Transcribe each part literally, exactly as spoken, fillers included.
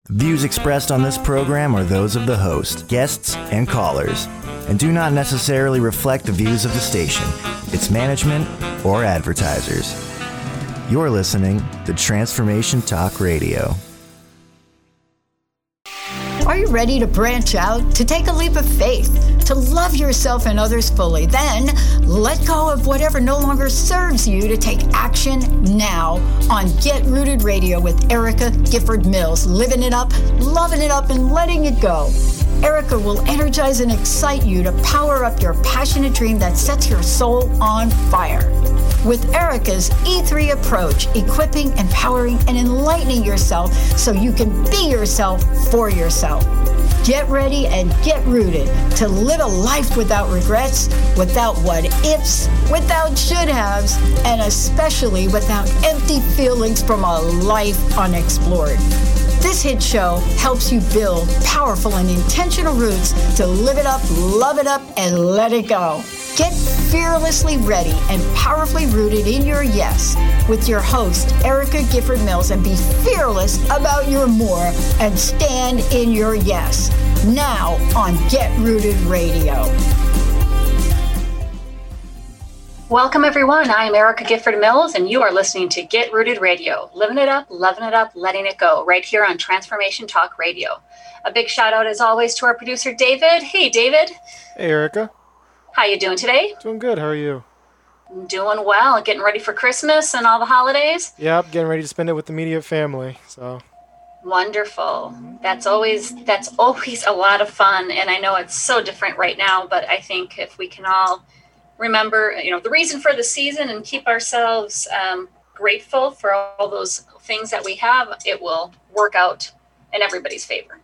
Views expressed on this program are those of the host, guests, and callers, and do not necessarily reflect the views of the station, its management, or advertisers. You're listening to Transformation Talk Radio. Are you ready to branch out, to take a leap of faith, to love yourself and others fully? Then let go of whatever no longer serves you to take action now on Get Rooted Radio with Erica Gifford Mills, living it up, loving it up, and letting it go. Erica will energize and excite you to power up your passionate dream that sets your soul on fire. With Erica's E three approach, equipping, empowering, and enlightening yourself so you can be yourself for yourself. Get ready and get rooted to live a life without regrets, without what ifs, without should haves, and especially without empty feelings from a life unexplored. This hit show helps you build powerful and intentional roots to live it up, love it up, and let it go. Get fearlessly ready and powerfully rooted in your yes with your host, Erica Gifford Mills, and be fearless about your more and stand in your yes. Now on Get Rooted Radio. Welcome, everyone. I am Erica Gifford Mills, and you are listening to Get Rooted Radio, living it up, loving it up, letting it go, right here on Transformation Talk Radio. A big shout out, as always, to our producer, David. Hey, David. Hey, Erica. How you doing today? Doing good. How are you? Doing well. Getting ready for Christmas and all the holidays? Yep, getting ready to spend it with the immediate family. So wonderful. That's always that's always a lot of fun, and I know it's so different right now, but I think if we can all remember, you know, the reason for the season and keep ourselves um, grateful for all those things that we have, it will work out in everybody's favor.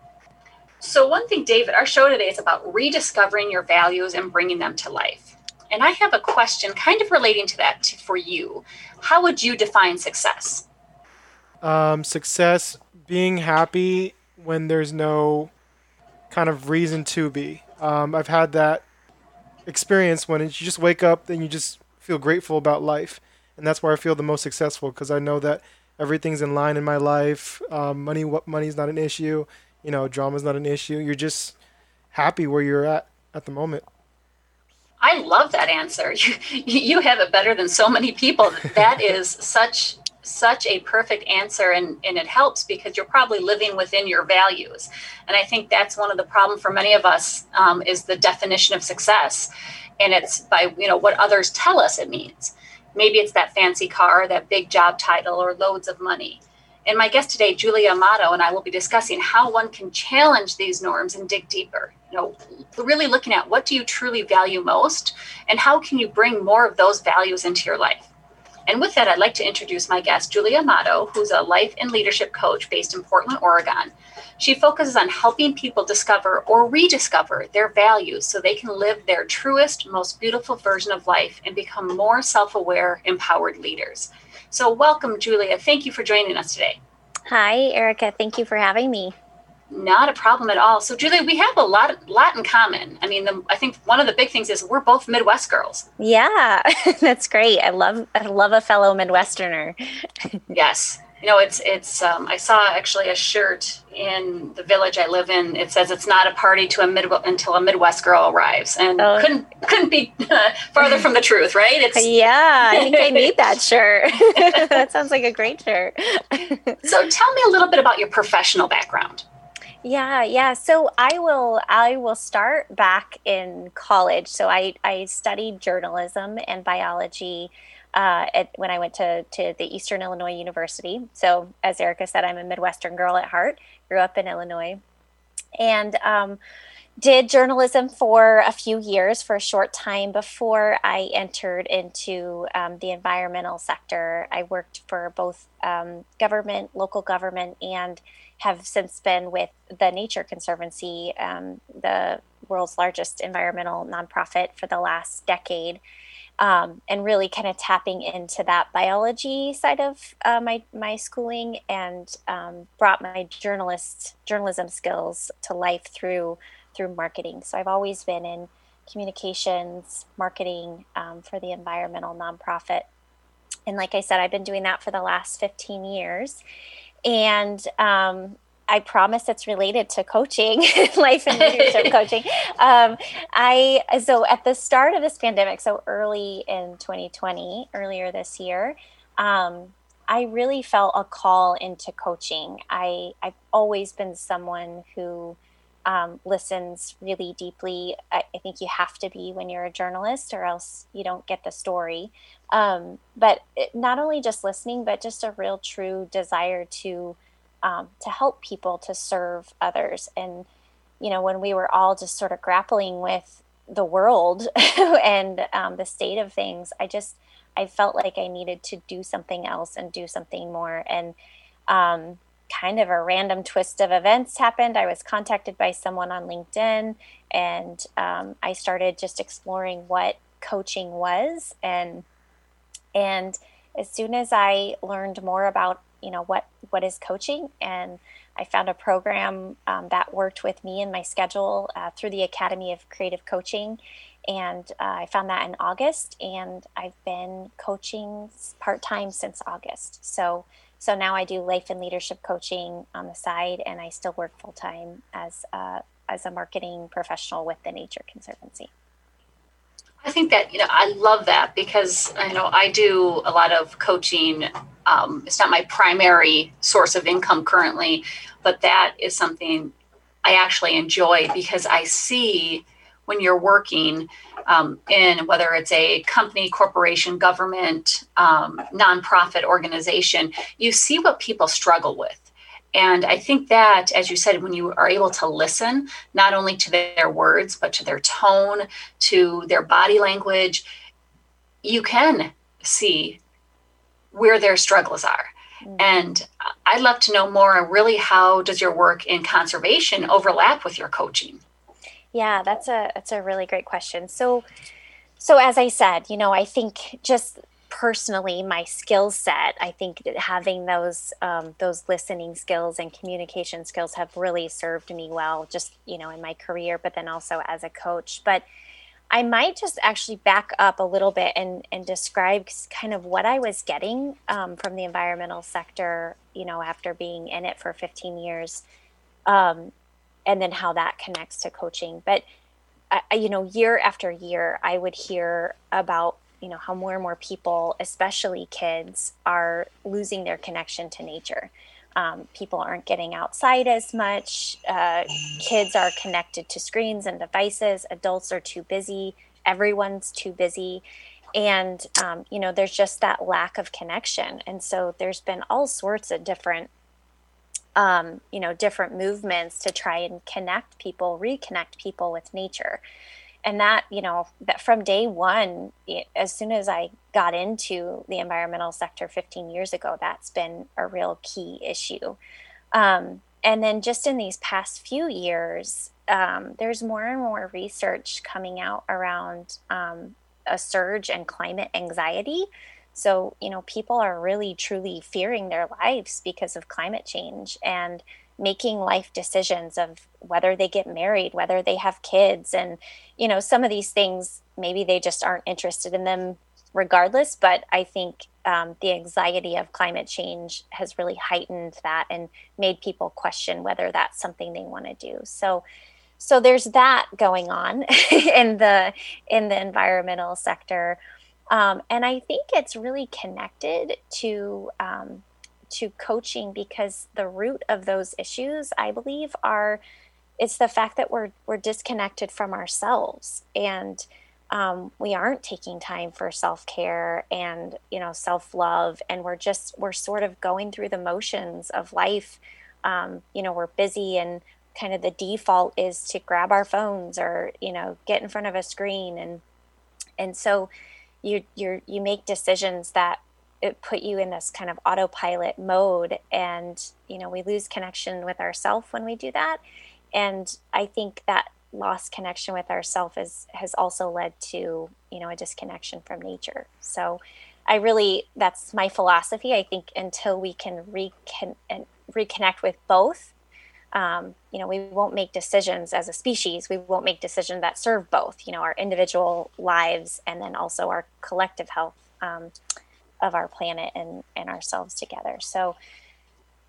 So one thing, David, our show today is about rediscovering your values and bringing them to life. And I have a question kind of relating to that to, for you. How would you define success? Um, success, being happy when there's no kind of reason to be. Um, I've had that experience when you just wake up and you just feel grateful about life. And that's where I feel the most successful, because I know that everything's in line in my life. Um, money, what money's not an issue. You know, drama's not an issue. You're just happy where you're at at the moment. I love that answer. You, you have it better than so many people. That is such such a perfect answer, and, and it helps because you're probably living within your values. And I think that's one of the problems for many of us um, is the definition of success. And it's by, you know, what others tell us it means. Maybe it's that fancy car, that big job title, or loads of money. And my guest today, Julia Amato, and I will be discussing how one can challenge these norms and dig deeper. You know, really looking at what do you truly value most, and how can you bring more of those values into your life. And with that, I'd like to introduce my guest, Julia Amato, who's a life and leadership coach based in Portland, Oregon. She focuses on helping people discover or rediscover their values so they can live their truest, most beautiful version of life and become more self-aware, empowered leaders. So welcome, Julia. Thank you for joining us today. Hi, Erica. Thank you for having me. Not a problem at all. So, Julia, we have a lot, lot in common. I mean, the, I think one of the big things is we're both Midwest girls. Yeah, that's great. I love, I love a fellow Midwesterner. Yes. You know, it's, it's, um, I saw actually a shirt in the village I live in. It says it's not a party to a mid until a Midwest girl arrives, and oh. couldn't, couldn't be uh, farther from the truth, right? It's yeah, I think I need that shirt. That sounds like a great shirt. So tell me a little bit about your professional background. Yeah, yeah. So I will I will start back in college. So I, I studied journalism and biology uh, at, when I went to, to the Eastern Illinois University. So as Erica said, I'm a Midwestern girl at heart, grew up in Illinois, and um, did journalism for a few years, for a short time before I entered into um, the environmental sector. I worked for both um, government, local government, and have since been with the Nature Conservancy, um, the world's largest environmental nonprofit, for the last decade, um, and really kind of tapping into that biology side of uh, my my schooling, and um, brought my journalist journalism skills to life through through marketing. So I've always been in communications, marketing um, for the environmental nonprofit, and like I said, I've been doing that for the last fifteen years. And um, I promise it's related to coaching, life and leadership coaching. Um, I so at the start of this pandemic, so early in twenty twenty, earlier this year, um, I really felt a call into coaching. I I've always been someone who um, listens really deeply. I, I think you have to be when you're a journalist, or else you don't get the story. Um, but it, not only just listening, but just a real true desire to. Um, to help people, to serve others. And, you know, when we were all just sort of grappling with the world and um, the state of things, I just, I felt like I needed to do something else and do something more. And um, kind of a random twist of events happened. I was contacted by someone on LinkedIn, and um, I started just exploring what coaching was. And, and as soon as I learned more about you know, what, what is coaching? And I found a program um, that worked with me and my schedule uh, through the Academy of Creative Coaching. And uh, I found that in August, and I've been coaching part-time since August. So, so now I do life and leadership coaching on the side, and I still work full-time as, uh, as a marketing professional with the Nature Conservancy. I think that, you know, I love that, because I know I do a lot of coaching. Um, it's not my primary source of income currently, but that is something I actually enjoy, because I see when you're working um, in, whether it's a company, corporation, government, um, nonprofit organization, you see what people struggle with. And I think that, as you said, when you are able to listen, not only to their words, but to their tone, to their body language, you can see where their struggles are. Mm-hmm. And I'd love to know more, really, how does your work in conservation overlap with your coaching? Yeah, that's a, that's a really great question. So, so as I said, you know, I think just personally, my skill set, I think that having those um, those listening skills and communication skills have really served me well, just, you know, in my career, but then also as a coach. But I might just actually back up a little bit and, and describe kind of what I was getting um, from the environmental sector, you know, after being in it for fifteen years, um, and then how that connects to coaching. But, uh, you know, year after year, I would hear about you know, how more and more people, especially kids, are losing their connection to nature. Um, people aren't getting outside as much. Uh, kids are connected to screens and devices. Adults are too busy. Everyone's too busy. And, um, you know, there's just that lack of connection. And so there's been all sorts of different, um, you know, different movements to try and connect people, reconnect people with nature. And that, you know, that from day one, it, as soon as I got into the environmental sector fifteen years ago, that's been a real key issue. Um, and then just in these past few years, um, there's more and more research coming out around um, a surge in climate anxiety. So, you know, people are really, truly fearing their lives because of climate change, and making life decisions of whether they get married, whether they have kids. And, you know, some of these things, maybe they just aren't interested in them regardless. But I think um, the anxiety of climate change has really heightened that and made people question whether that's something they want to do. So, so there's that going on in the, in the environmental sector. Um, and I think it's really connected to, um, to coaching, because the root of those issues, I believe, are it's the fact that we're we're disconnected from ourselves, and um, we aren't taking time for self-care and, you know, self-love, and we're just we're sort of going through the motions of life. Um, you know, we're busy, and kind of the default is to grab our phones or, you know, get in front of a screen, and and so you you you make decisions that it put you in this kind of autopilot mode, and, you know, we lose connection with ourselves when we do that. And I think that lost connection with ourselves is, has also led to, you know, a disconnection from nature. So I really, that's my philosophy. I think until we can recon- and reconnect with both, um, you know, we won't make decisions as a species. We won't make decisions that serve both, you know, our individual lives and then also our collective health um, of our planet and, and ourselves together. So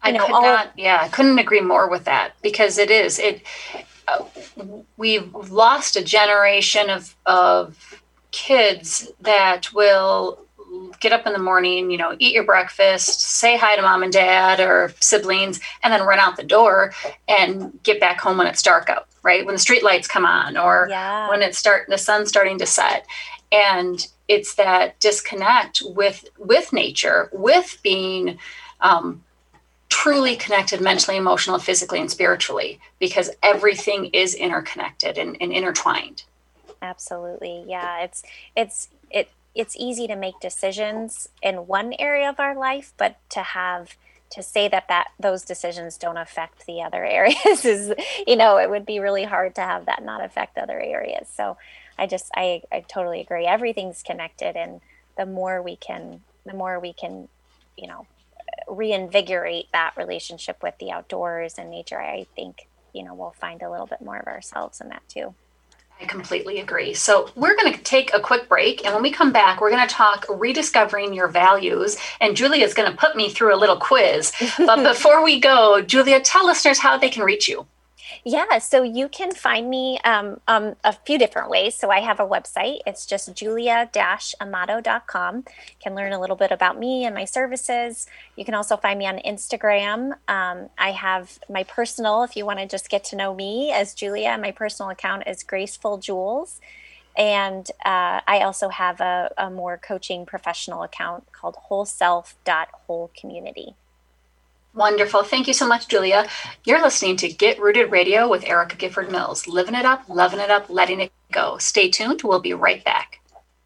I know, could all not, yeah, I couldn't agree more with that, because it is, it, uh, we've lost a generation of, of kids that will get up in the morning, you know, eat your breakfast, say hi to mom and dad or siblings, and then run out the door and get back home when it's dark out, right? When the street lights come on, or Yeah. when it's start, the sun's starting to set. And it's that disconnect with, with nature, with being, um, truly connected mentally, emotionally, physically, and spiritually, because everything is interconnected and, and intertwined. Absolutely. Yeah. It's, it's, it, it's easy to make decisions in one area of our life, but to have, to say that, that those decisions don't affect the other areas is, you know, it would be really hard to have that not affect other areas. So I just, I, I totally agree. Everything's connected. And the more we can, the more we can, you know, reinvigorate that relationship with the outdoors and nature, I think, you know, we'll find a little bit more of ourselves in that too. I completely agree. So we're going to take a quick break. And when we come back, we're going to talk rediscovering your values. And Julia is going to put me through a little quiz. But before we go, Julia, tell listeners how they can reach you. Yeah, so you can find me um, um, a few different ways. So I have a website. It's just julia dash amato dot com. You can learn a little bit about me and my services. You can also find me on Instagram. Um, I have my personal, if you want to just get to know me as Julia, my personal account is Graceful Jewels. And uh, I also have a, a more coaching professional account called whole self dot whole community. Wonderful. Thank you so much, Julia. You're listening to Get Rooted Radio with Erica Gifford Mills. Living it up, loving it up, letting it go. Stay tuned. We'll be right back.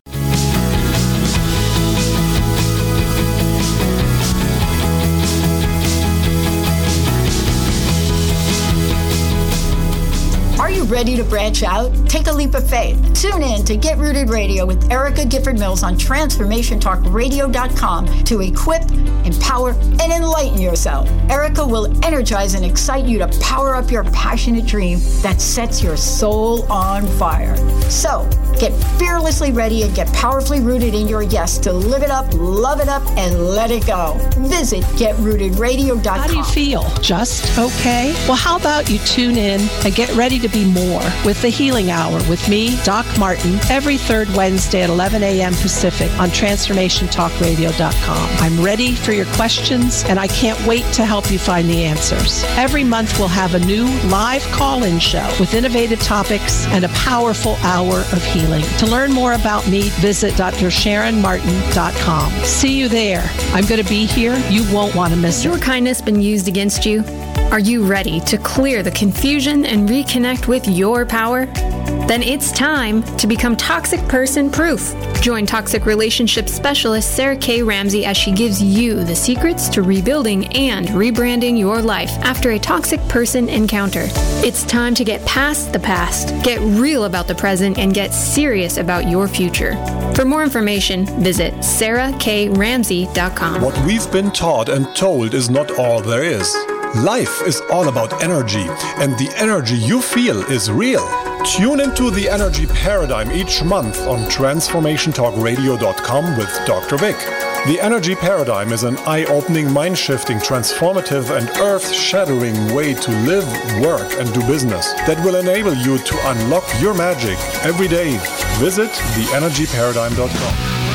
Are you ready to branch out? Take a leap of faith. Tune in to Get Rooted Radio with Erica Gifford Mills on transformation talk radio dot com to equip, empower, and enlighten yourself. Erica will energize and excite you to power up your passionate dream that sets your soul on fire. So, get fearlessly ready and get powerfully rooted in your yes to live it up, love it up, and let it go. Visit get rooted radio dot com. How do you feel? Just okay? Well, how about you tune in and get ready to be more with the Healing Hour with me, Doc Martin, every third Wednesday at eleven a.m. Pacific on transformation talk radio dot com. I'm ready for your questions, and I can't wait to help you find the answers. Every month we'll have a new live call-in show with innovative topics and a powerful hour of healing. To learn more about me, visit d r sharon martin dot com. See you there. I'm going to be here. You won't want to miss Has it. your kindness been used against you? Are you ready to clear the confusion and reconnect with your power? Then it's time to become toxic person proof. Join toxic relationship specialist Sarah K. Ramsey as she gives you the secrets to rebuilding and rebranding your life after a toxic person encounter. It's time to get past the past, get real about the present, and get serious about your future. For more information, visit sarah k ramsey dot com. What we've been taught and told is not all there is. Life is all about energy, and the energy you feel is real. Tune into the Energy Paradigm each month on transformation talk radio dot com with Doctor Vic. The Energy Paradigm is an eye-opening, mind-shifting, transformative, and earth-shattering way to live, work, and do business that will enable you to unlock your magic every day. Visit the energy paradigm dot com.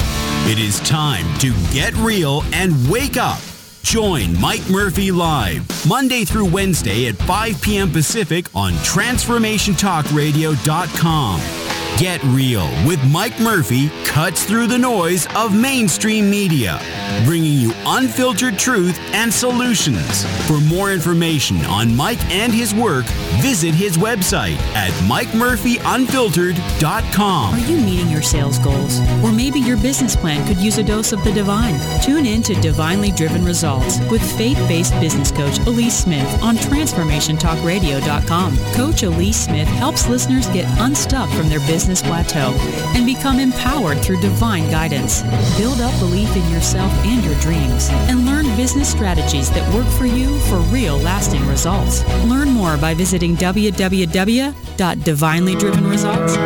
It is time to get real and wake up. Join Mike Murphy live Monday through Wednesday at five p.m. Pacific on transformation talk radio dot com. Get Real with Mike Murphy cuts through the noise of mainstream media, bringing you unfiltered truth and solutions. For more information on Mike and his work, visit his website at mike murphy unfiltered dot com. Are you meeting your sales goals? Or maybe your business plan could use a dose of the divine. Tune in to Divinely Driven Results with faith-based business coach Elise Smith on transformation talk radio dot com. Coach Elise Smith helps listeners get unstuck from their business plateau and become empowered through divine guidance. Build up belief in yourself and your dreams, and learn business strategies that work for you for real lasting results. Learn more by visiting w w w dot divinely driven results.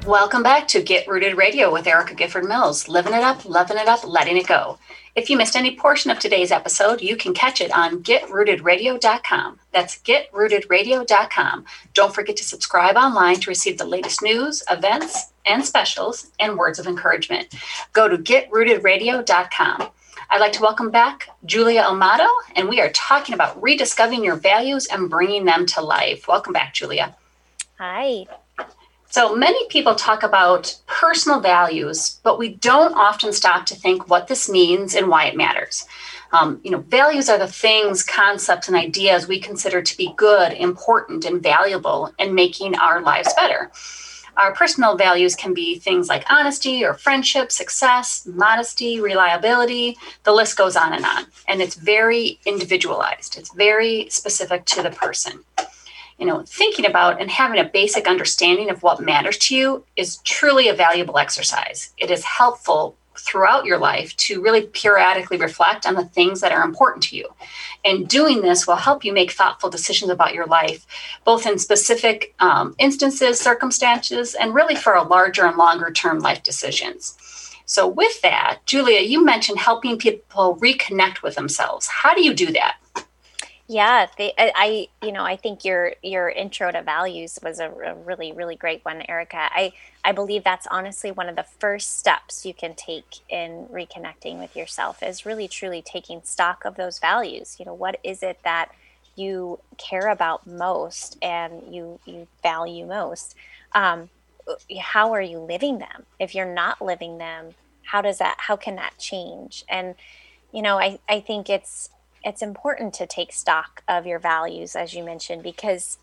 Welcome back to Get Rooted Radio with Erica Gifford Mills. Living it up, loving it up, letting it go. If you missed any portion of today's episode, you can catch it on get rooted radio dot com. That's get rooted radio dot com. Don't forget to subscribe online to receive the latest news, events, and specials, and words of encouragement. Go to get rooted radio dot com. I'd like to welcome back Julia Amato, and we are talking about rediscovering your values and bringing them to life. Welcome back, Julia. Hi. So many people talk about personal values, but we don't often stop to think what this means and why it matters. Um, you know, values are the things, concepts, and ideas we consider to be good, important, and valuable in making our lives better. Our personal values can be things like honesty or friendship, success, modesty, reliability. The list goes on and on. And it's very individualized. It's very specific to the person. You know, thinking about and having a basic understanding of what matters to you is truly a valuable exercise. It is helpful throughout your life to really periodically reflect on the things that are important to you. And doing this will help you make thoughtful decisions about your life, both in specific um, instances, circumstances, and really for a larger and longer term life decisions. So with that, Julia, you mentioned helping people reconnect with themselves. How do you do that? Yeah, they, I, I, you know, I think your your intro to values was a, a really, really great one, Erica. I, I believe that's honestly one of the first steps you can take in reconnecting with yourself is really, truly taking stock of those values. You know, what is it that you care about most and you you value most? Um, how are you living them? If you're not living them, how does that? How can that change? And you know, I, I think it's It's important to take stock of your values, as you mentioned, because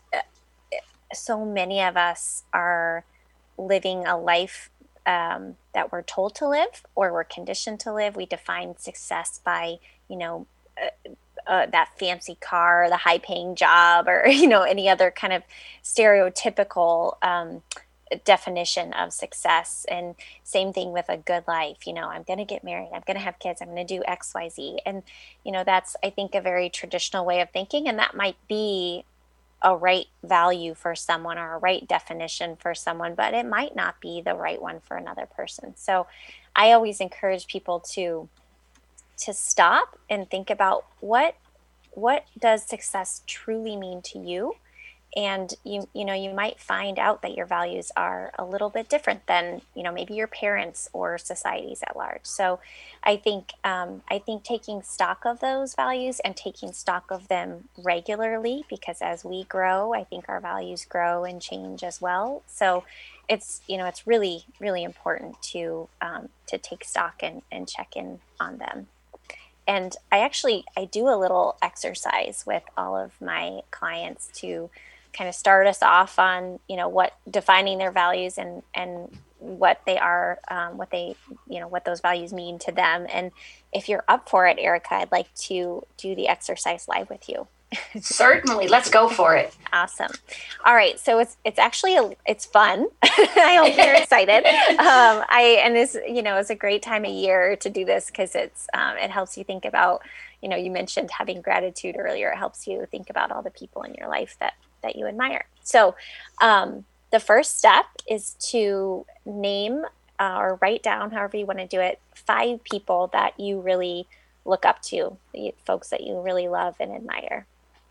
so many of us are living a life um, that we're told to live or we're conditioned to live. We define success by, you know, uh, uh, that fancy car, the high-paying job, or, you know, any other kind of stereotypical um definition of success. And same thing with a good life. You know, I'm going to get married, I'm going to have kids, I'm going to do X, Y, Z. And, you know, that's, I think, a very traditional way of thinking. And that might be a right value for someone or a right definition for someone, but it might not be the right one for another person. So I always encourage people to, to stop and think about what, what does success truly mean to you? And you you know, you might find out that your values are a little bit different than, you know, maybe your parents or societies at large. So I think um, I think taking stock of those values and taking stock of them regularly, because as we grow, I think our values grow and change as well. So it's, you know, it's really, really important to um, to take stock and, and check in on them. And I actually, I do a little exercise with all of my clients to kind of start us off on, you know, what defining their values and, and what they are, um, what they, you know, what those values mean to them. And if you're up for it, Erica, I'd like to do the exercise live with you. Certainly. Let's go for it. Awesome. All right. So it's, it's actually, a, it's fun. I hope you're excited. Um, I, and this, you know, it's a great time of year to do this because it's, um, it helps you think about, you know, you mentioned having gratitude earlier. It helps you think about all the people in your life that that you admire. So um, the first step is to name uh, or write down, however you want to do it, five people that you really look up to, the folks that you really love and admire.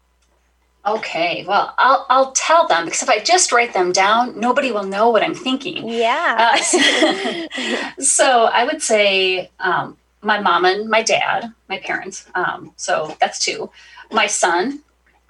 Okay, well, I'll I'll tell them, because if I just write them down, nobody will know what I'm thinking. Yeah. Uh, so, so I would say um, my mom and my dad, my parents. Um, so that's two. My son.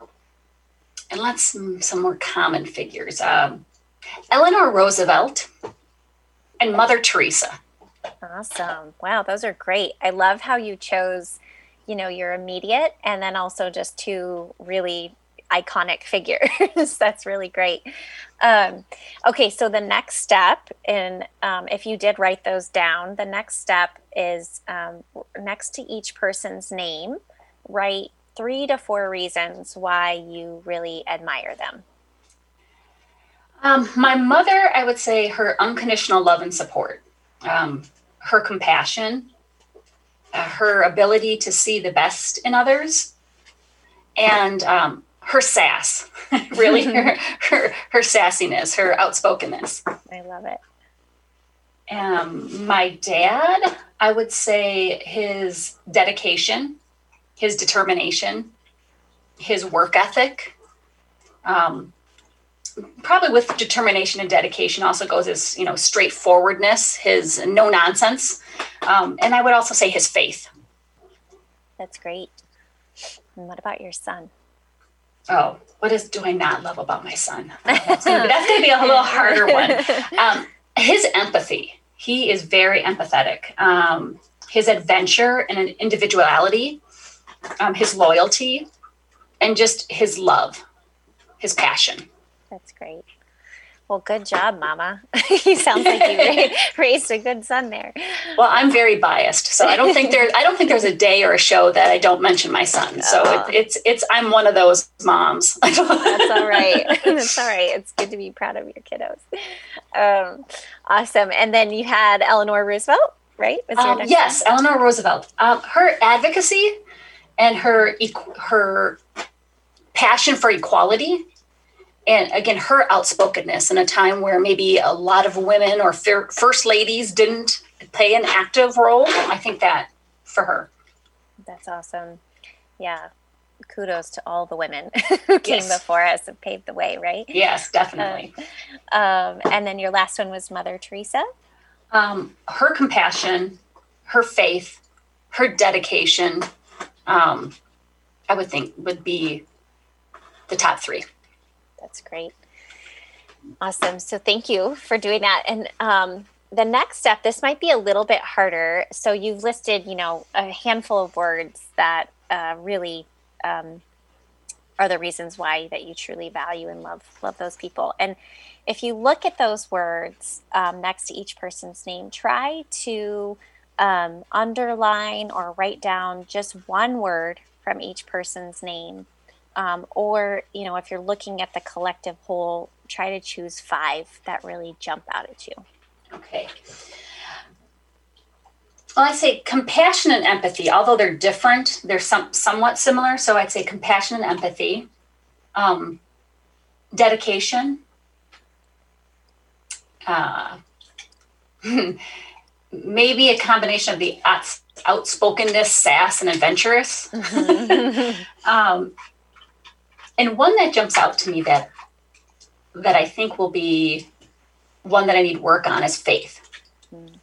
And let's some more common figures. Um, Eleanor Roosevelt and Mother Teresa. Awesome. Wow, those are great. I love how you chose, you know, your immediate and then also just two really iconic figures. That's really great. Um, okay, so the next step, and um, if you did write those down, the next step is um, next to each person's name, write three to four reasons why you really admire them. Um, my mother, I would say her unconditional love and support, um, her compassion, uh, her ability to see the best in others, and um, her sass, really, her, her, her sassiness, her outspokenness. I love it. Um, my dad, I would say his dedication, his determination, his work ethic. Um, probably with determination and dedication also goes his, you know, straightforwardness, his no nonsense. Um, and I would also say his faith. That's great. And what about your son? Oh, what is do I not love about my son? Oh, that's going to be a little harder one. Um, his empathy. He is very empathetic. Um, his adventure and individuality, um, his loyalty, and just his love, his passion. That's great. Well, good job, Mama. He sounds like you raised a good son there. Well, I'm very biased, so I don't think there. I don't think there's a day or a show that I don't mention my son. So uh, it, it's it's. I'm one of those moms. That's all right. That's all right. It's good to be proud of your kiddos. Um, awesome. And then you had Eleanor Roosevelt, right? Was your Um, next yes, one? Eleanor Roosevelt. Um, her advocacy and her equ- her passion for equality. And again, her outspokenness in a time where maybe a lot of women or fir- first ladies didn't play an active role. I think that for her. That's awesome. Yeah. Kudos to all the women who came Yes. before us and paved the way, right? Yes, definitely. Um, and then your last one was Mother Teresa. Um, her compassion, her faith, her dedication, um, I would think would be the top three. That's great. Awesome. So thank you for doing that. And um, the next step, this might be a little bit harder. So you've listed, you know, a handful of words that uh, really um, are the reasons why that you truly value and love love those people. And if you look at those words um, next to each person's name, try to um, underline or write down just one word from each person's name. Um, or, you know, if you're looking at the collective whole, try to choose five that really jump out at you. Okay. Well, I say compassion and empathy, although they're different, they're some, somewhat similar. So I'd say compassion and empathy, um, dedication, uh, maybe a combination of the outs- outspokenness, sass, and adventurous. Mm-hmm. um, and one that jumps out to me that that I think will be one that I need work on is faith. Mm.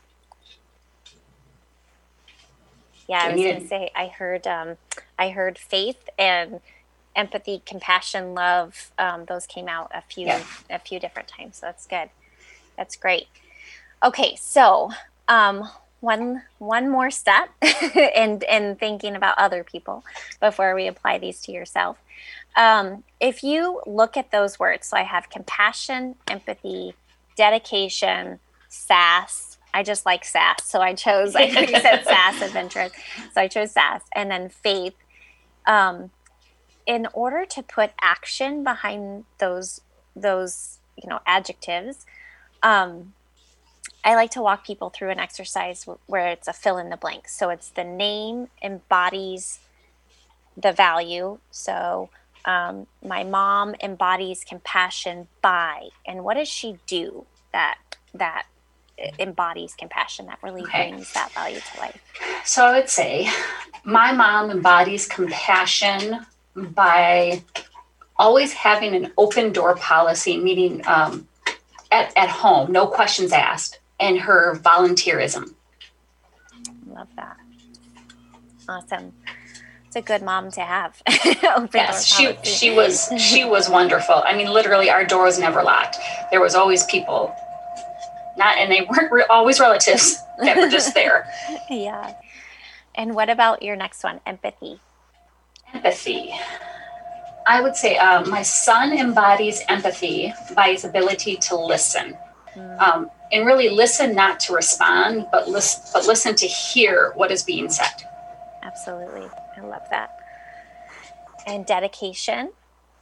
Yeah, I was going to say, I heard, um, I heard faith and empathy, compassion, love. Um, those came out a few, yeah. a few different times. So that's good. That's great. Okay, so um, one, one more step in in thinking about other people before we apply these to yourself. Um, if you look at those words, so I have compassion, empathy, dedication, sass. I just like sass, so I chose, I think you said sass, adventurous, so I chose sass. And then faith. Um, in order to put action behind those, those you know, adjectives, um, I like to walk people through an exercise where it's a fill in the blank. So it's the name embodies the value. So um, my mom embodies compassion by, and what does she do that that embodies compassion, that really Okay. brings that value to life? So I would say my mom embodies compassion by always having an open door policy, meaning um, at, at home, no questions asked, and her volunteerism. Love that. Awesome. It's a good mom to have. Open Yes, she door policy. she was she was wonderful. I mean, literally, our door was never locked. There was always people, not and they weren't re- always relatives that were just there. Yeah. And what about your next one? Empathy. Empathy. I would say uh, my son embodies empathy by his ability to listen, Mm. um, and really listen, not to respond, but listen, but listen to hear what is being said. Absolutely. I love that. And dedication.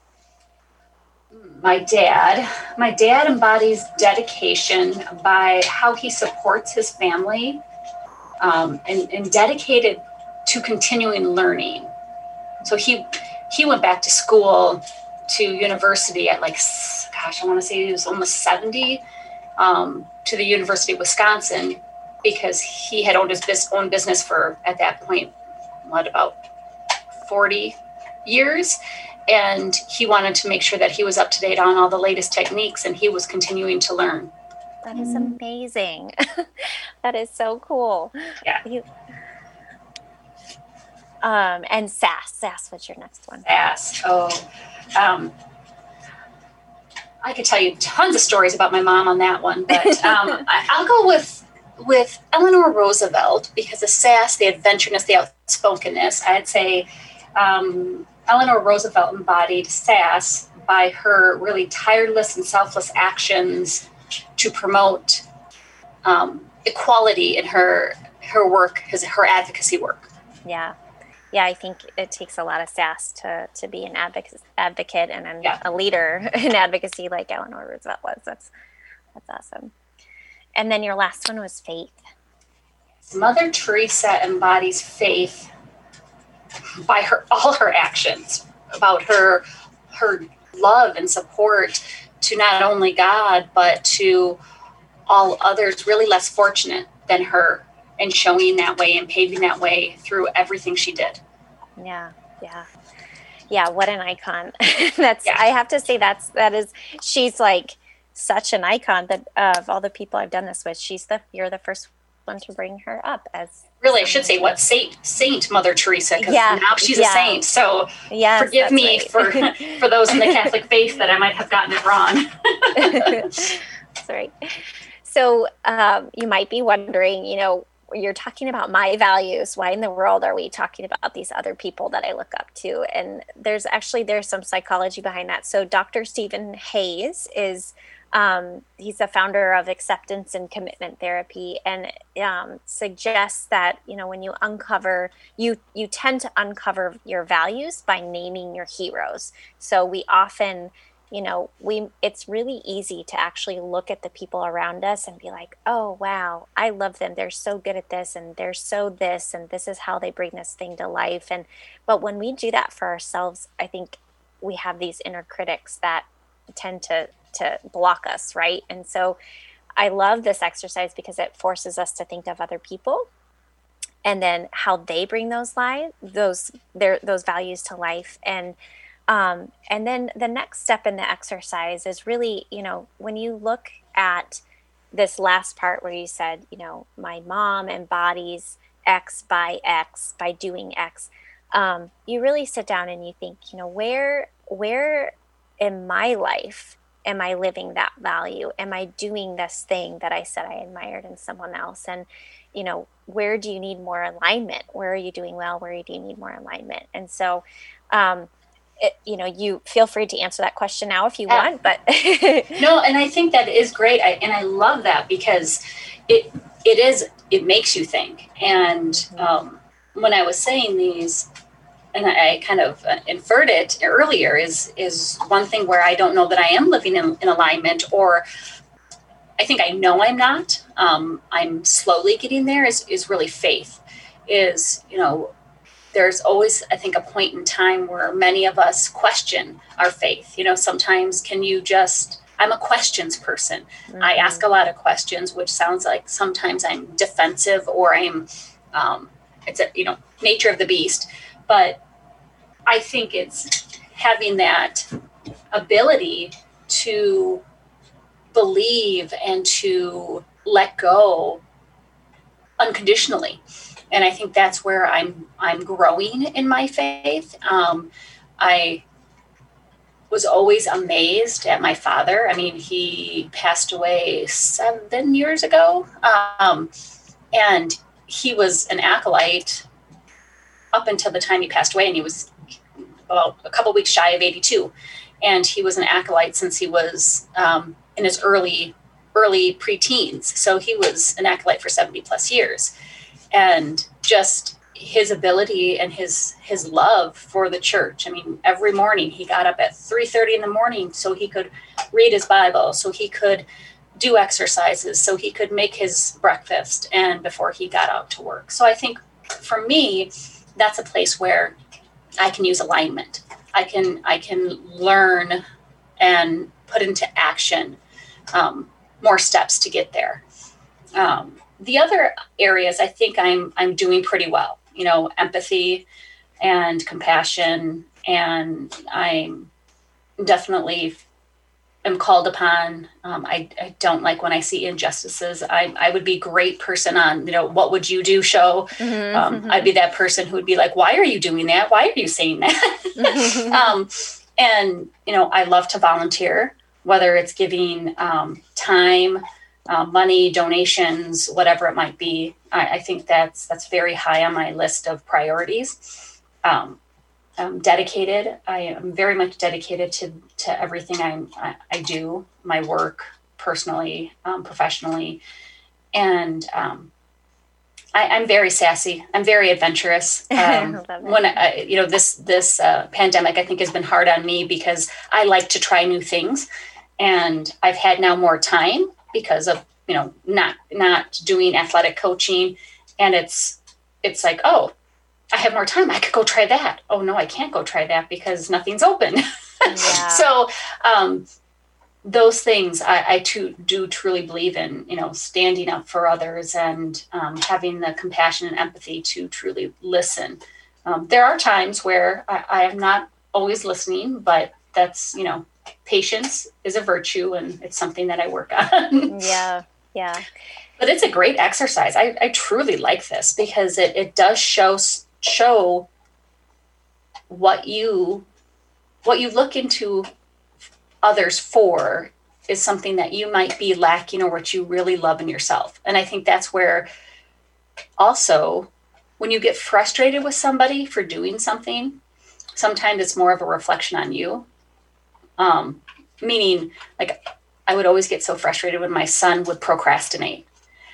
My dad, my dad embodies dedication by how he supports his family, um, and, and dedicated to continuing learning. So he he went back to school, to university at like, gosh, I want to say he was almost seventy, um, to the University of Wisconsin because he had owned his bis- own business for, at that point, what, about forty years. And he wanted to make sure that he was up to date on all the latest techniques, and he was continuing to learn. That is amazing. That is so cool. Yeah. You, um, and S A S. S A S, what's your next one? S A S. Oh, um, I could tell you tons of stories about my mom on that one, but um, I, I'll go with with Eleanor Roosevelt because the sass, the adventureness, the outspokenness. I'd say um, Eleanor Roosevelt embodied S A S by her really tireless and selfless actions to promote um, equality in her her work, his, her advocacy work. Yeah. Yeah, I think it takes a lot of sass to, to be an advocate, advocate and an, yeah. a leader in advocacy like Eleanor Roosevelt was. That's that's awesome. And then your last one was faith. Mother Teresa embodies faith by her all her actions, about her her love and support to not only God but to all others really less fortunate than her, and showing that way and paving that way through everything she did. Yeah, yeah. Yeah, what an icon. That's yeah. I have to say that's that is she's like such an icon that uh, of all the people I've done this with, she's the you're the first one to bring her up as really I should say what Saint Saint Mother Teresa, because yeah, now she's yeah. a saint. So yes, forgive me right. for for those in the Catholic faith that I might have gotten it wrong. That's right. So um, you might be wondering, you know, you're talking about my values. Why in the world are we talking about these other people that I look up to? And there's actually, there's some psychology behind that. So Doctor Stephen Hayes is, um, he's the founder of acceptance and commitment therapy, and um, suggests that, you know, when you uncover, you, you tend to uncover your values by naming your heroes. So we often, you know, we it's really easy to actually look at the people around us and be like, oh, wow, I love them. They're so good at this, and they're so this, and this is how they bring this thing to life. And but when we do that for ourselves, I think we have these inner critics that tend to to block us, right? And so I love this exercise because it forces us to think of other people and then how they bring those lives, those their those values to life. And Um, and then the next step in the exercise is really, you know, when you look at this last part where you said, you know, my mom embodies X by X by doing X, um, you really sit down and you think, you know, where, where in my life am I living that value? Am I doing this thing that I said I admired in someone else? And, you know, where do you need more alignment? Where are you doing well? Where do you need more alignment? And so, um, It, you know, you feel free to answer that question now if you yeah. want, but no, and I think that is great. I, and I love that because it, it is, it makes you think. And um, when I was saying these, and I, I kind of uh, inferred it earlier, is, is one thing where I don't know that I am living in, in alignment, or I think I know I'm not, um, I'm slowly getting there, is, is really faith. Is, you know, there's always, I think, a point in time where many of us question our faith. You know, sometimes can you just, I'm a questions person. Mm-hmm. I ask a lot of questions, which sounds like sometimes I'm defensive or I'm, um, it's a, you know, nature of the beast. But I think it's having that ability to believe and to let go unconditionally. And I think that's where I'm I'm growing in my faith. Um, I was always amazed at my father. I mean, he passed away seven years ago. Um, and he was an acolyte up until the time he passed away. And he was about a couple weeks shy of eighty-two. And he was an acolyte since he was um, in his early, early preteens. So he was an acolyte for seventy plus years. And just his ability and his his love for the church. I mean, every morning he got up at three thirty in the morning so he could read his Bible, so he could do exercises, so he could make his breakfast, and before he got out to work. So I think for me, that's a place where I can use alignment. I can I can learn and put into action um, more steps to get there. Um, the other areas, I think I'm I'm doing pretty well. You know, empathy and compassion, and I'm definitely am called upon. Um, I, I don't like when I see injustices. I, I would be a great person on, you know, what would you do show. Mm-hmm, um, mm-hmm. I'd be that person who would be like, why are you doing that? Why are you saying that? um, and, you know, I love to volunteer, whether it's giving um, time, uh, money, donations, whatever it might be. I, I think that's, that's very high on my list of priorities. Um, I'm dedicated. I am very much dedicated to, to everything I'm, I, I do, my work, personally, um, professionally. And um, I, I'm very sassy. I'm very adventurous. Um, when I, you know, this, this uh, pandemic, I think, has been hard on me because I like to try new things. And I've had now more time because of, you know, not, not doing athletic coaching. And it's, it's like, oh, I have more time. I could go try that. Oh no, I can't go try that because nothing's open. Yeah. So um, those things I, I too do truly believe in, you know, standing up for others and um, having the compassion and empathy to truly listen. Um, there are times where I, I am not always listening, but that's, you know, patience is a virtue and it's something that I work on. Yeah. Yeah. But it's a great exercise. I, I truly like this because it, it does show show what you what you look into others for is something that you might be lacking or what you really love in yourself. And I think that's where also when you get frustrated with somebody for doing something, sometimes it's more of a reflection on you. Um, meaning, like, I would always get so frustrated when my son would procrastinate.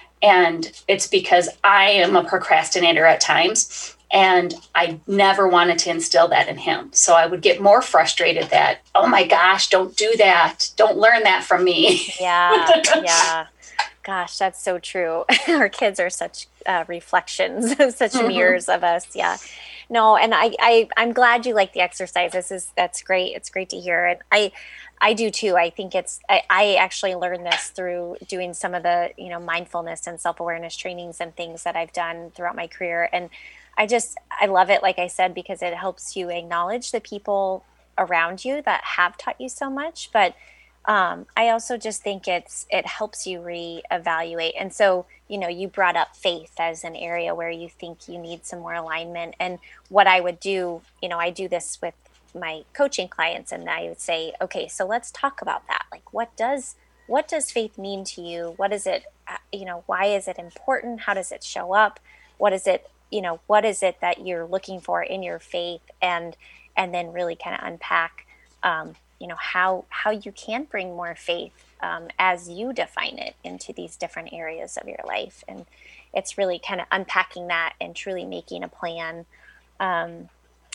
And it's because I am a procrastinator at times. And I never wanted to instill that in him. So I would get more frustrated that, oh my gosh, don't do that. Don't learn that from me. Yeah, yeah. Gosh, that's so true. Our kids are such uh, reflections, such mm-hmm. mirrors of us. Yeah. No, and I, I, I'm glad you like the exercise. This is, that's great. It's great to hear. And I, I do too. I think it's, I, I actually learned this through doing some of the, you know, mindfulness and self-awareness trainings and things that I've done throughout my career. And I just, I love it, like I said, because it helps you acknowledge the people around you that have taught you so much. But um, I also just think it's, it helps you reevaluate. And so, you know, you brought up faith as an area where you think you need some more alignment. And what I would do, you know, I do this with my coaching clients, and I would say, okay, so let's talk about that. Like, what does, what does faith mean to you? What is it, you know, why is it important? How does it show up? What is it, you know, what is it that you're looking for in your faith? And, and then really kind of unpack, um, you know, how, how you can bring more faith um, as you define it into these different areas of your life. And it's really kind of unpacking that and truly making a plan um,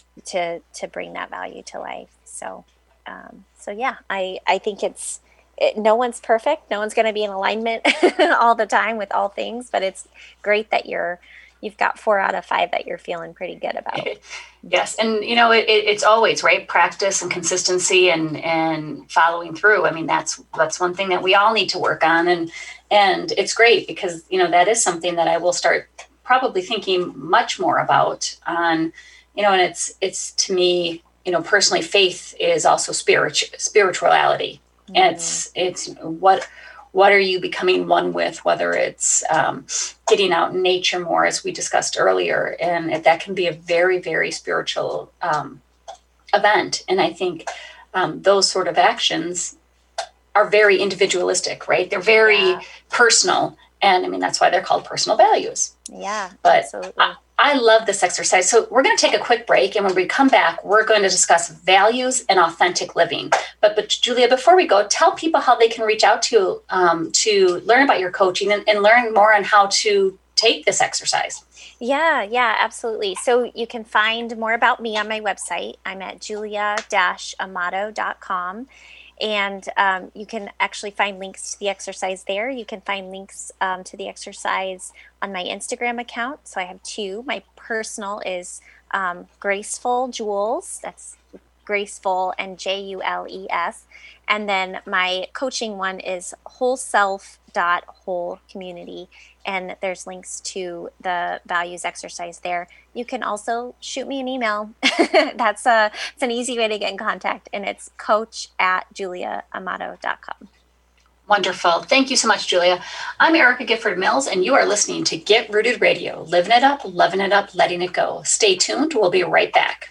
to, to bring that value to life. So, um, so yeah, I, I think it's, it, no one's perfect. No one's going to be in alignment all the time with all things, but it's great that you're, you've got four out of five that you're feeling pretty good about. Yes. And, you know, it, it, it's always, right, practice and consistency and, and following through. I mean, that's, that's one thing that we all need to work on. And, and it's great because, you know, that is something that I will start probably thinking much more about on, you know, and it's, it's to me, you know, personally, faith is also spiritual spirituality. Mm-hmm. And it's, it's what, what are you becoming one with, whether it's um, getting out in nature more, as we discussed earlier. And that can be a very, very spiritual um, event. And I think um, those sort of actions are very individualistic, right? They're very yeah. personal. And I mean, that's why they're called personal values. Yeah, but absolutely. I, I love this exercise. So we're going to take a quick break. And when we come back, we're going to discuss values and authentic living. But, but Julia, before we go, tell people how they can reach out to you um, to learn about your coaching and, and learn more on how to take this exercise. Yeah, yeah, absolutely. So you can find more about me on my website. I'm at julia dash amato dot com. And um, you can actually find links to the exercise there. You can find links um, to the exercise on my Instagram account. So I have two. My personal is um, Graceful Jewels. That's graceful and J U L E S. And then my coaching one is wholeself dot whole community. And there's links to the values exercise there. You can also shoot me an email. That's a, it's an easy way to get in contact. And it's coach at julia amato dot com. Wonderful. Thank you so much, Julia. I'm Erica Gifford Mills, and you are listening to Get Rooted Radio. Living it up, loving it up, letting it go. Stay tuned. We'll be right back.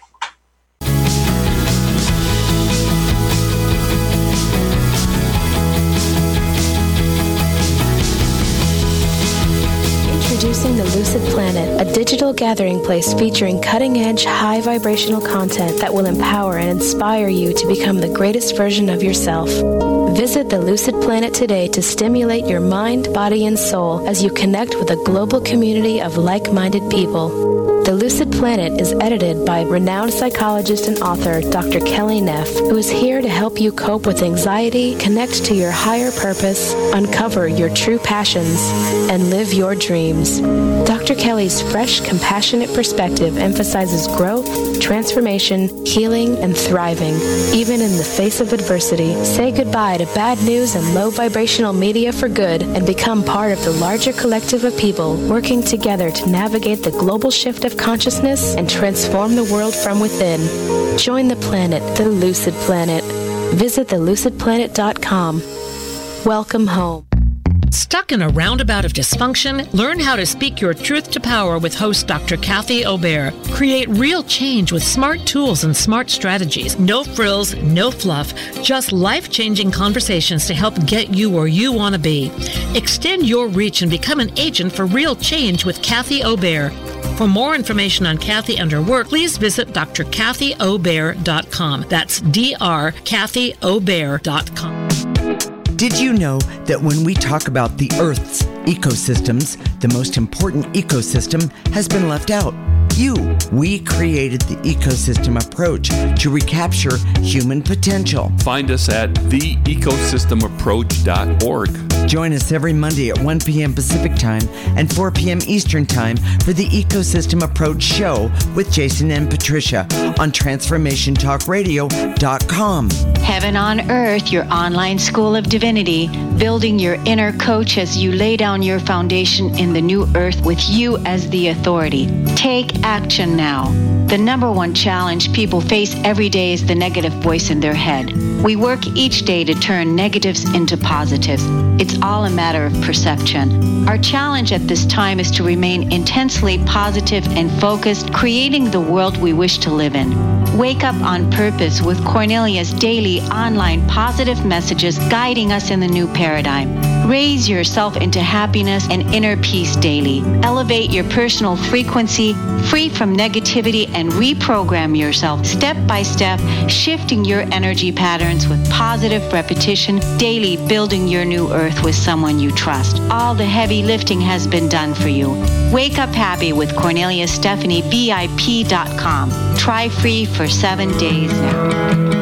Introducing the Lucid Planet, a digital gathering place featuring cutting-edge, high-vibrational content that will empower and inspire you to become the greatest version of yourself. Visit the Lucid Planet today to stimulate your mind, body, and soul as you connect with a global community of like-minded people. The Lucid Planet is edited by renowned psychologist and author Doctor Kelly Neff, who is here to help you cope with anxiety, connect to your higher purpose, uncover your true passions, and live your dreams. Doctor Kelly's fresh, compassionate perspective emphasizes growth, transformation, healing, and thriving, even in the face of adversity. Say goodbye to bad news and low vibrational media for good and become part of the larger collective of people working together to navigate the global shift of consciousness and transform the world from within. Join the planet, the Lucid Planet. Visit the lucid planet dot com. Welcome home. Stuck in a roundabout of dysfunction? Learn how to speak your truth to power with host Doctor Kathy Obear. Create real change with smart tools and smart strategies. No frills, no fluff, just life-changing conversations to help get you where you want to be. Extend your reach and become an agent for real change with Kathy Obear. For more information on Kathy and her work, please visit d r kathy obear dot com. That's D R kathy obear dot com. Did you know that when we talk about the Earth's ecosystems, the most important ecosystem has been left out? You. We created the ecosystem approach to recapture human potential. Find us at the ecosystem approach dot org. Join us every Monday at one p.m. Pacific Time and four p.m. Eastern Time for the Ecosystem Approach Show with Jason and Patricia on transformation talk radio dot com. Heaven on Earth, your online school of divinity, building your inner coach as you lay down your foundation in the new earth with you as the authority. Take action now. The number one challenge people face every day is the negative voice in their head. We work each day to turn negatives into positives. It's all a matter of perception. Our challenge at this time is to remain intensely positive and focused, creating the world we wish to live in. Wake up on purpose with Cornelia's daily online positive messages guiding us in the new paradigm. Raise yourself into happiness and inner peace daily. Elevate your personal frequency, free from negativity, and reprogram yourself step by step, shifting your energy patterns with positive repetition, daily building your new earth with someone you trust. All the heavy lifting has been done for you. Wake up happy with Cornelia Stephanie V I P dot com. Try free for seven days now.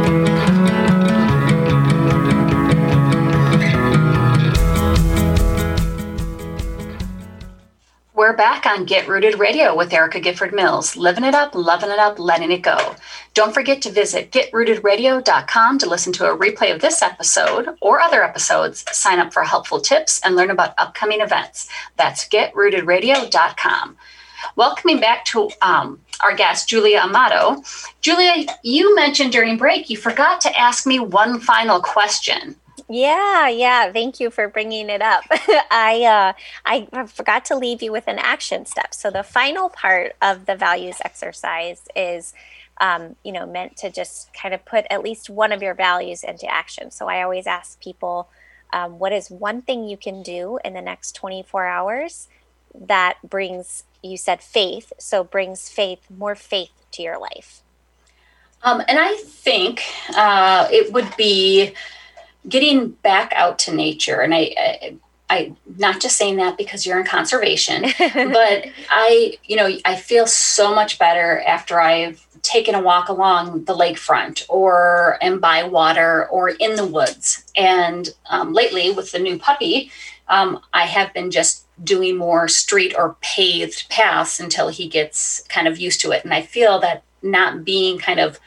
We're back on Get Rooted Radio with Erica Gifford Mills, living it up, loving it up, letting it go. Don't forget to visit get rooted radio dot com to listen to a replay of this episode or other episodes, sign up for helpful tips, and learn about upcoming events. That's get rooted radio dot com. Welcoming back to um, our guest, Julia Amato. Julia, you mentioned during break you forgot to ask me one final question. Yeah, yeah. Thank you for bringing it up. I uh, I forgot to leave you with an action step. So the final part of the values exercise is, um, you know, meant to just kind of put at least one of your values into action. So I always ask people, um, what is one thing you can do in the next twenty-four hours that brings, you said faith, so brings faith, more faith to your life? Um, and I think uh, it would be getting back out to nature. And I, I, I, not just saying that because you're in conservation, but I, you know, I feel so much better after I've taken a walk along the lakefront or am by water or in the woods. And um, lately with the new puppy, um, I have been just doing more street or paved paths until he gets kind of used to it. And I feel that not being kind of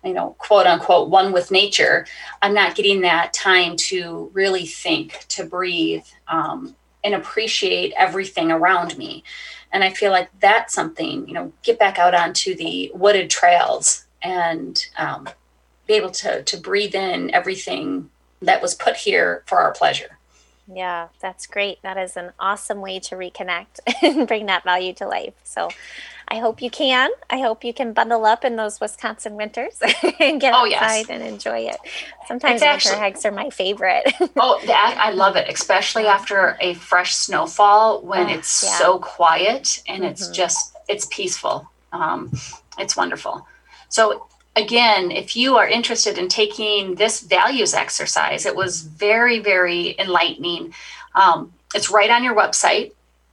you know, quote unquote, one with nature, I'm not getting that time to really think, to breathe, um, and appreciate everything around me. And I feel like that's something, you know, get back out onto the wooded trails and um, be able to, to breathe in everything that was put here for our pleasure. Yeah, that's great. That is an awesome way to reconnect and bring that value to life. So I hope you can. I hope you can bundle up in those Wisconsin winters and get oh, outside yes. and enjoy it. Sometimes It's winter actually, hikes are my favorite. oh, that, I love it, especially after a fresh snowfall when oh, it's yeah. so quiet and Mm-hmm. it's just, it's peaceful. Um, it's wonderful. So again, if you are interested in taking this values exercise, it was very, very enlightening. Um, it's right on your website.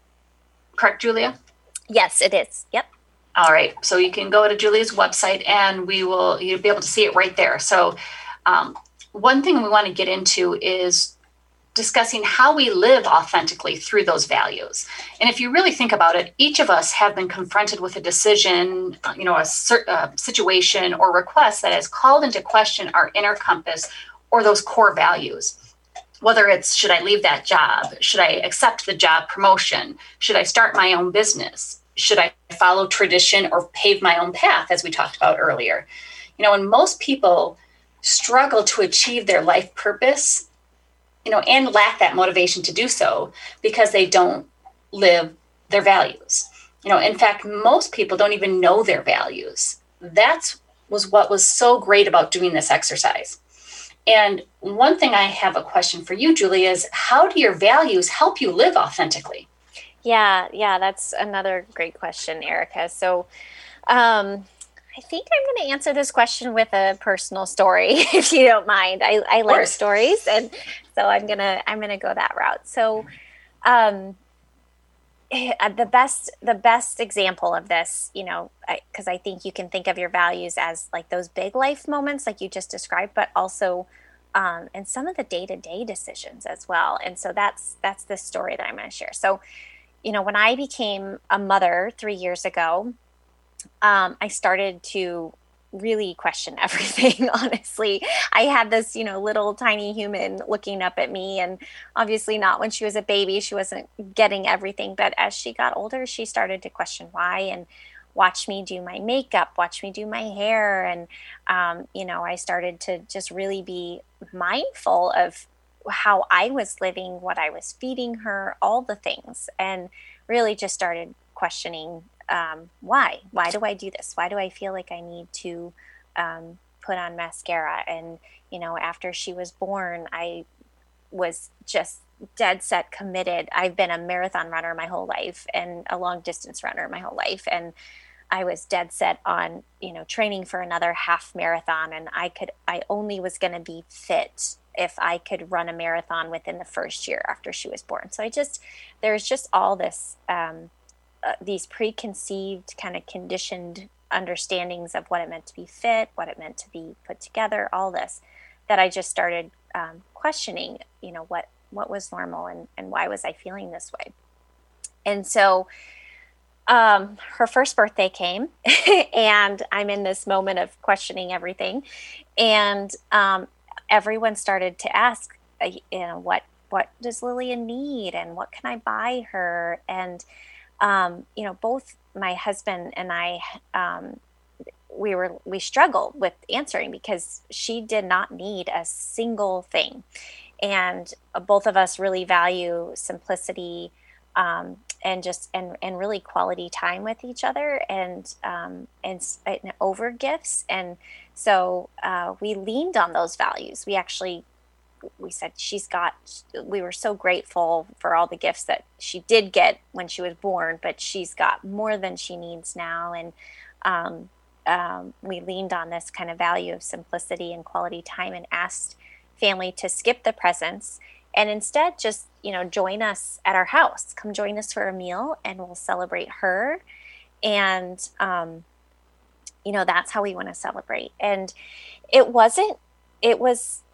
Correct, Julia? Yes, it is. Yep. All right. So you can go to Julia's website and we will, you'll be able to see it right there. So um, one thing we want to get into is discussing how we live authentically through those values. And if you really think about it, each of us have been confronted with a decision, you know, a, cert, a situation or request that has called into question our inner compass or those core values. Whether it's, should I leave that job? Should I accept the job promotion? Should I start my own business? Should I follow tradition or pave my own path, as we talked about earlier? You know, and most people struggle to achieve their life purpose, you know, and lack that motivation to do so because they don't live their values. You know, in fact, most people don't even know their values. That's was what was so great about doing this exercise. And one thing I have a question for you, Julia, is how do your values help you live authentically? Yeah, yeah, that's another great question, Erica. So um, I think I'm going to answer this question with a personal story, if you don't mind. I, I like stories, and so I'm gonna I'm gonna go that route. So um, the best the best example of this, you know, because I, I think you can think of your values as like those big life moments, like you just described, but also um, and some of the day to day decisions as well. And so that's that's the story that I'm going to share. So, you know, when I became a mother three years ago, um, I started to really question everything, honestly. I had this, you know, little tiny human looking up at me, and obviously not when she was a baby, she wasn't getting everything. But as she got older, she started to question why and watch me do my makeup, watch me do my hair. And, um, you know, I started to just really be mindful of how I was living, what I was feeding her, all the things, and really just started questioning um, why. Why do I do this? Why do I feel like I need to um, put on mascara? And, you know, after she was born, I was just dead set committed. I've been a marathon runner my whole life and a long distance runner my whole life. And I was dead set on, you know, training for another half marathon. And I could, I only was going to be fit if I could run a marathon within the first year after she was born. So I just, there's just all this, um, uh, these preconceived kind of conditioned understandings of what it meant to be fit, what it meant to be put together, all this, that I just started um, questioning, you know, what, what was normal and, and why was I feeling this way? And so um, her first birthday came and I'm in this moment of questioning everything. And um, everyone started to ask, uh, you know, what, what does Lillian need and what can I buy her? And, um, you know, both my husband and I, um, we were, we struggled with answering because she did not need a single thing. And both of us really value simplicity, um, and just, and, and really quality time with each other and, um, and, and over gifts. And so, uh, we leaned on those values. We actually, we said, she's got, we were so grateful for all the gifts that she did get when she was born, but she's got more than she needs now. And, um, um, we leaned on this kind of value of simplicity and quality time and asked family to skip the presents and instead just, you know, join us at our house, come join us for a meal and we'll celebrate her. And, um, you know, that's how we want to celebrate. And it wasn't, it was,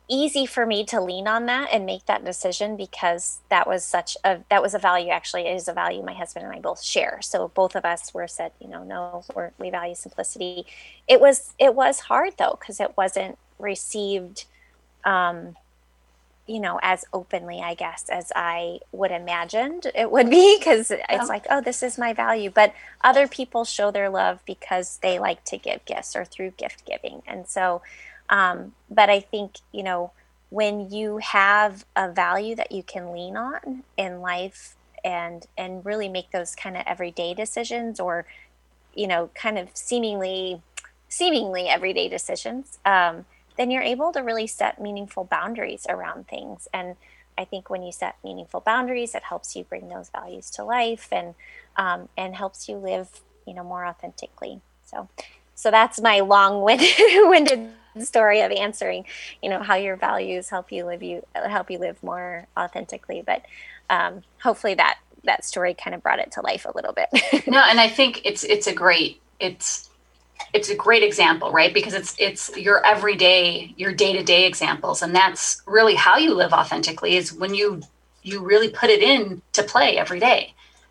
easy for me to lean on that and make that decision because that was such a, that was a value, actually, it is a value my husband and I both share. So both of us were said, you know, no, we're, we value simplicity. It was, it was hard though, because it wasn't received, um, you know, as openly, I guess, as I would imagined it would be, because it's yeah. like, oh, this is my value. But other people show their love because they like to give gifts or through gift giving. And so, Um, but I think, you know, when you have a value that you can lean on in life and, and really make those kind of everyday decisions or, you know, kind of seemingly, seemingly everyday decisions, um, then you're able to really set meaningful boundaries around things. And I think when you set meaningful boundaries, it helps you bring those values to life and, um, and helps you live, you know, more authentically. So, so that's my long-winded story of answering, you know, how your values help you live you help you live more authentically. But um, hopefully that that story kind of brought it to life a little bit. No, and I think it's it's a great it's it's a great example, right? Because it's it's your everyday, your day-to-day examples, and that's really how you live authentically is when you you really put it in to play every day.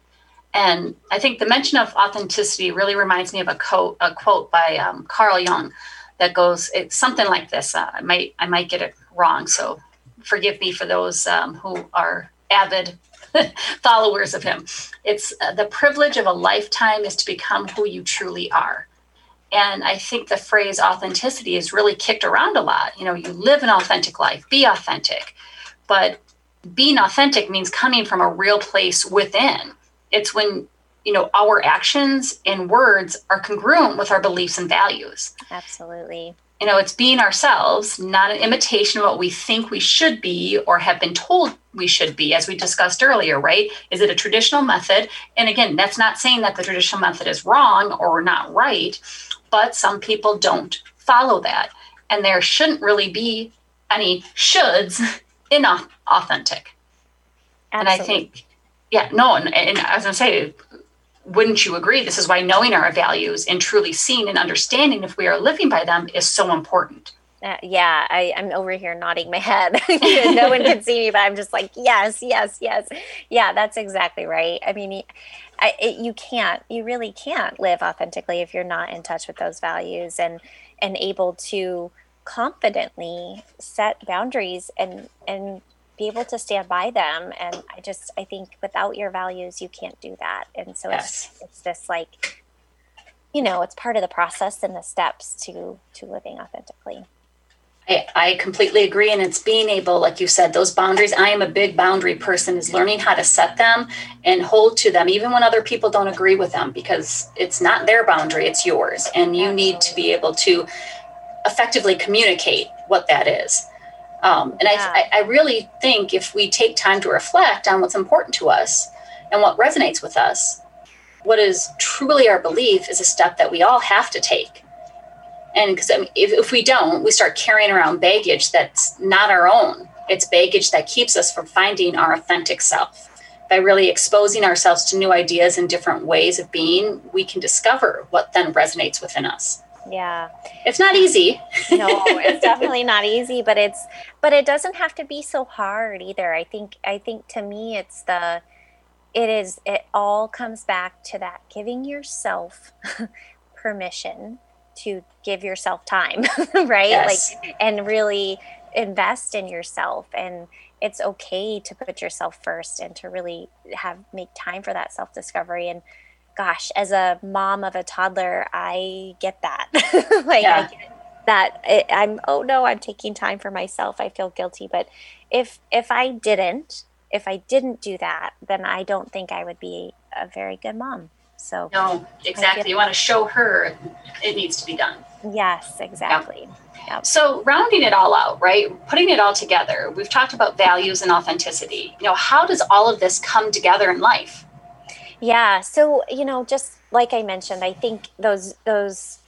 And I think the mention of authenticity really reminds me of a quote a quote by um, Carl Jung. That goes, it's something like this. Uh, I might, I might get it wrong. So forgive me for those um, who are avid followers of him. It's uh, the privilege of a lifetime is to become who you truly are. And I think the phrase authenticity is really kicked around a lot. You know, you live an authentic life, be authentic, but being authentic means coming from a real place within. It's when, you know, our actions and words are congruent with our beliefs and values. Absolutely. You know, it's being ourselves, not an imitation of what we think we should be or have been told we should be, as we discussed earlier, right? Is it a traditional method? And again, that's not saying that the traditional method is wrong or not right, but some people don't follow that. And there shouldn't really be any shoulds in authentic. Absolutely. And I think, yeah, no, and, and I was going to say, wouldn't you agree? This is why knowing our values and truly seeing and understanding if we are living by them is so important. Uh, yeah, I, I'm over here nodding my head. No one can see me, but I'm just like, yes, yes, yes. Yeah, that's exactly right. I mean, I, it, you can't, you really can't live authentically if you're not in touch with those values and, and able to confidently set boundaries and, and be able to stand by them. And I just, I think without your values, you can't do that. And so yes. it's, it's this like, you know, it's part of the process and the steps to, to living authentically. I, I completely agree. And it's being able, like you said, those boundaries, I am a big boundary person, is learning how to set them and hold to them, even when other people don't agree with them, because it's not their boundary, it's yours. And you need to be able to effectively communicate what that is. Um, and yeah. I, I really think if we take time to reflect on what's important to us and what resonates with us, what is truly our belief is a step that we all have to take. And because I mean, if, if we don't, we start carrying around baggage that's not our own. It's baggage that keeps us from finding our authentic self. By really exposing ourselves to new ideas and different ways of being, we can discover what then resonates within us. Yeah. It's not easy. No, it's definitely not easy, but it's, but it doesn't have to be so hard either. I think, I think to me, it's the, it is, it all comes back to that giving yourself permission to give yourself time, right? Yes. Like, and really invest in yourself. And it's okay to put yourself first and to really have, make time for that self-discovery. And gosh, as a mom of a toddler, I get that. like yeah. I get that it, I'm, oh no, I'm taking time for myself. I feel guilty. But if, if I didn't, if I didn't do that, then I don't think I would be a very good mom. So no, exactly. You want to show her it needs to be done. Yes, exactly. Yep. Yep. So rounding it all out, right? Putting it all together. We've talked about values and authenticity. You know, how does all of this come together in life? Yeah. So, you know, just like I mentioned, I think those those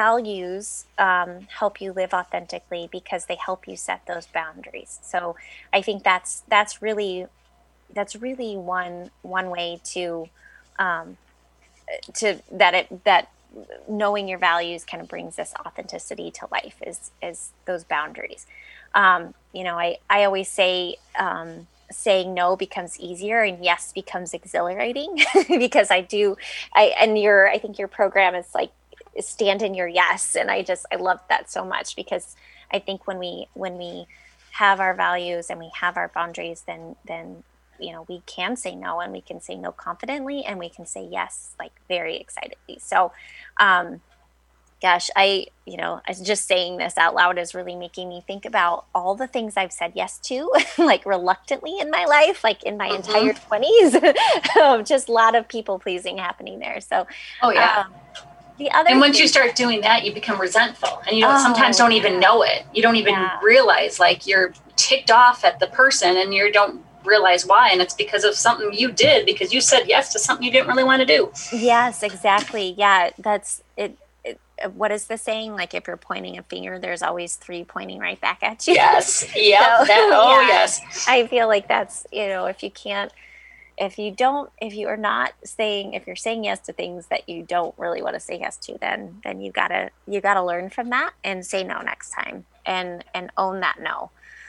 values um, help you live authentically because they help you set those boundaries. So I think that's that's really that's really one one way to um, to that it that knowing your values kind of brings this authenticity to life, is, is those boundaries. Um, you know, I, I always say, um, saying no becomes easier and yes becomes exhilarating because I do, I, and your, I think your program is like, stand in your yes. And I just, I love that so much, because I think when we, when we have our values and we have our boundaries, then, then, you know, we can say no, and we can say no confidently, and we can say yes, like very excitedly. So, um, gosh, I, you know, I was just saying this out loud is really making me think about all the things I've said yes to, like reluctantly in my life, like in my mm-hmm. entire twenties, just a lot of people pleasing happening there. So, oh yeah. Um, the other and once thing- you start doing that, you become resentful, and you don't, oh, sometimes don't even know it. You don't even yeah. realize, like, you're ticked off at the person, and you don't realize why. And it's because of something you did, because you said yes to something you didn't really want to do. Yes, exactly. Yeah. That's it. it what is the saying? Like, if you're pointing a finger, there's always three pointing right back at you. Yes. Yeah. So, that, oh yeah, yes. I feel like that's, you know, if you can't, if you don't, if you are not saying, if you're saying yes to things that you don't really want to say yes to, then, then you gotta, you gotta learn from that and say no next time, and, and own that no.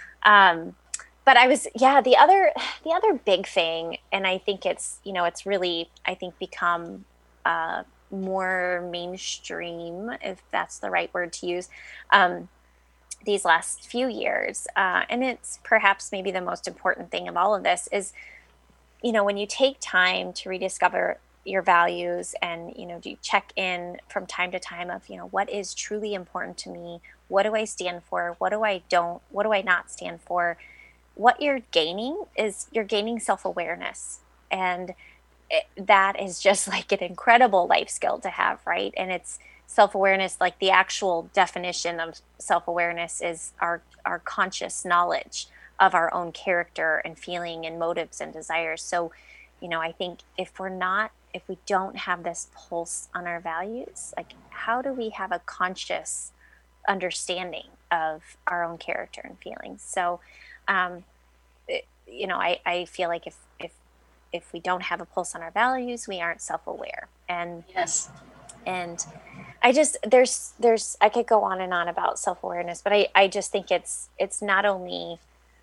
Um, but I was, yeah, the other, the other big thing, and I think it's, you know, it's really, I think become, uh, more mainstream, if that's the right word to use, um, these last few years. Uh, and it's perhaps maybe the most important thing of all of this is, you know, when you take time to rediscover your values, and, you know, do you check in from time to time of, you know, what is truly important to me? What do I stand for? What do I don't, what do I not stand for? What you're gaining is you're gaining self-awareness. And it, that is just like an incredible life skill to have, right? And it's self-awareness, like the actual definition of self-awareness is our, our conscious knowledge of our own character and feeling and motives and desires. So, you know, I think if we're not, if we don't have this pulse on our values, like how do we have a conscious understanding of our own character and feelings? So, um, it, you know, I, I feel like if, if, if we don't have a pulse on our values, we aren't self-aware. And yes. And I just, there's, there's, I could go on and on about self-awareness, but I, I just think it's, it's not only,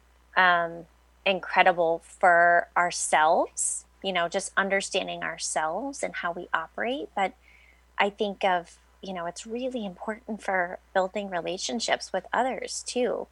um, incredible for ourselves, you know, just understanding ourselves and how we operate. But I think of, you know, it's really important for building relationships with others too.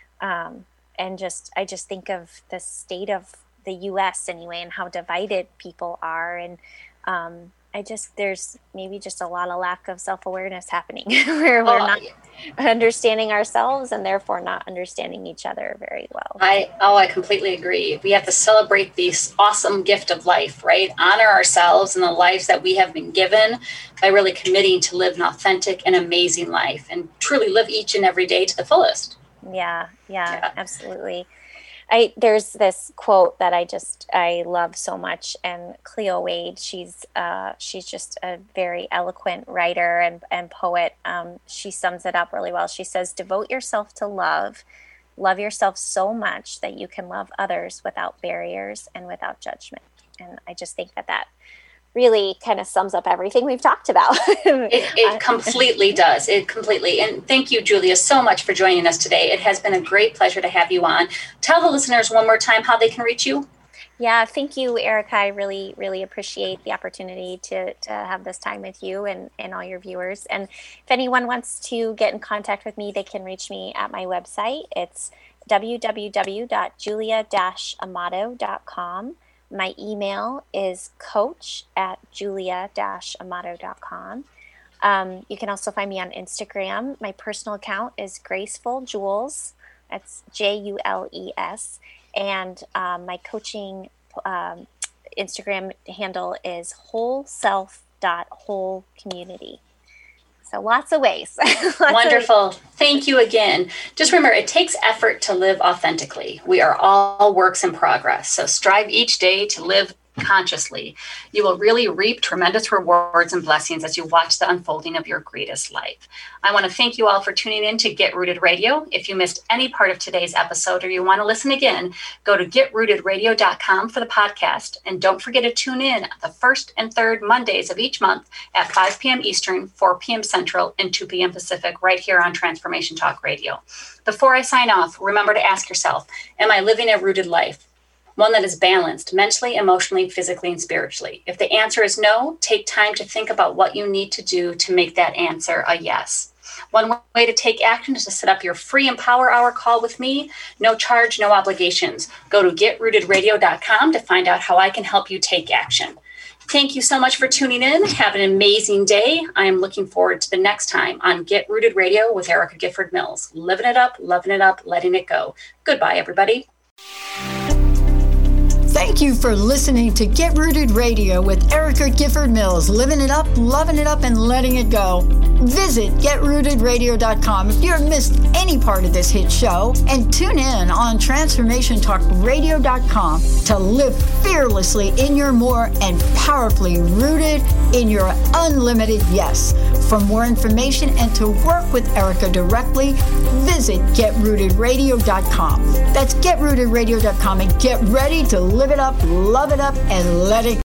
Um, and just, I just think of the state of the U S anyway, and how divided people are. And, um, I just, there's maybe just a lot of lack of self-awareness happening where we're oh, not understanding ourselves and therefore not understanding each other very well. I, oh, I completely agree. We have to celebrate this awesome gift of life, right? Honor ourselves and the lives that we have been given by really committing to live an authentic and amazing life and truly live each and every day to the fullest. Yeah, yeah, yeah. Absolutely. I, there's this quote that I just, I love so much. And Cleo Wade, she's, uh, she's just a very eloquent writer and, and poet. Um, she sums it up really well. She says, devote yourself to love, love yourself so much that you can love others without barriers and without judgment. And I just think that that really kind of sums up everything we've talked about. it, it completely does. It completely. And thank you, Julia, so much for joining us today. It has been a great pleasure to have you on. Tell the listeners one more time how they can reach you. Yeah, thank you, Erica. I really, really appreciate the opportunity to, to have this time with you and, and all your viewers. And if anyone wants to get in contact with me, they can reach me at my website. It's w w w dot julia dash amato dot com. My email is coach at julia dash amato dot com. Um, you can also find me on Instagram. My personal account is Graceful Jules. That's J U L E S. And um, my coaching um, Instagram handle is whole self dot whole community. So lots of ways. lots Wonderful. Of ways. Thank you again. Just remember, it takes effort to live authentically. We are all works in progress. So strive each day to live consciously, you will really reap tremendous rewards and blessings as you watch the unfolding of your greatest life. I want to thank you all for tuning in to Get Rooted Radio. If you missed any part of today's episode or you want to listen again, go to get rooted radio dot com for the podcast. And don't forget to tune in the first and third Mondays of each month at five p.m. Eastern, four p.m. Central, and two p.m. Pacific, right here on Transformation Talk Radio. Before I sign off, remember to ask yourself, am I living a rooted life? One that is balanced mentally, emotionally, physically, and spiritually. If the answer is no, take time to think about what you need to do to make that answer a yes. One way to take action is to set up your free Empower Hour call with me. No charge, no obligations. Go to get rooted radio dot com to find out how I can help you take action. Thank you so much for tuning in. Have an amazing day. I am looking forward to the next time on Get Rooted Radio with Erica Gifford Mills. Living it up, loving it up, letting it go. Goodbye, everybody. Thank you for listening to Get Rooted Radio with Erica Gifford Mills, living it up, loving it up, and letting it go. Visit get rooted radio dot com if you've missed any part of this hit show, and tune in on transformation talk radio dot com to live fearlessly in your more and powerfully rooted in your unlimited yes. For more information and to work with Erica directly, visit get rooted radio dot com. That's get rooted radio dot com, and get ready to live it up, love it up, and let it